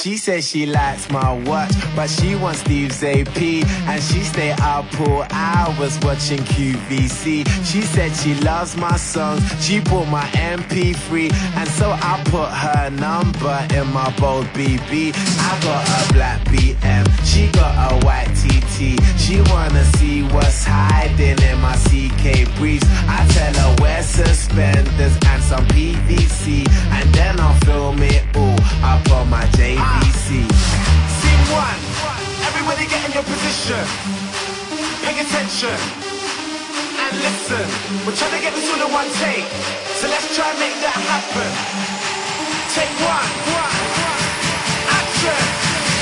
She says she likes my watch, but she wants Steve's AP. And she stay up all hours watching QVC. She said she loves my songs, she bought my MP3. And so I put her number in my bold BB. I got a black BM, she got a white TT. She wanna see what's hiding in my CK briefs. I tell her wear suspenders and some PVC, and then I'll film it all up on my JVC. Scene one, everybody get in your position. Pay attention and listen. We're trying to get this all in one take, so let's try and make that happen. Take one, action.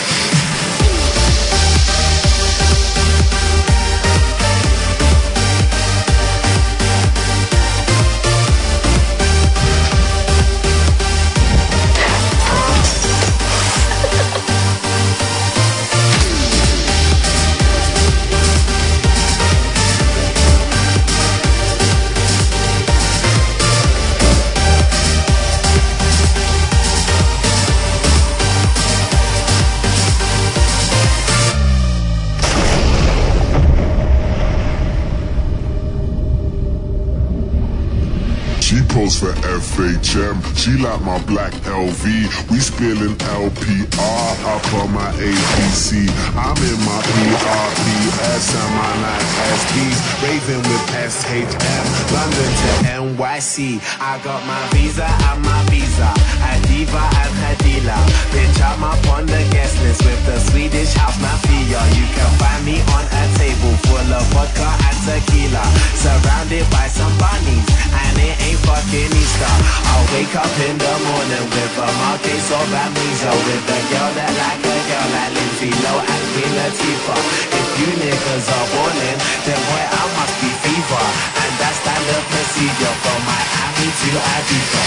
She posed for FHM, she like my black LV. We spilling LPR up on my APC. I'm in my PRPS and my like SPs, raving with SHM, London to NYC. I got my visa and my visa, a diva and her dealer. Bitch, I'm up on the guest list with the Swedish house mafia. You can find me on a table full of vodka and tequila, surrounded by some bunnies, and it ain't fucking Easter. I'll wake up in the morning with a Marquez of amnesia, with a girl that like a girl like Lindsay Lohan and Queen Latifah. If you niggas are balling, then boy I must be fever, and that's standard procedure from Miami to Ibiza.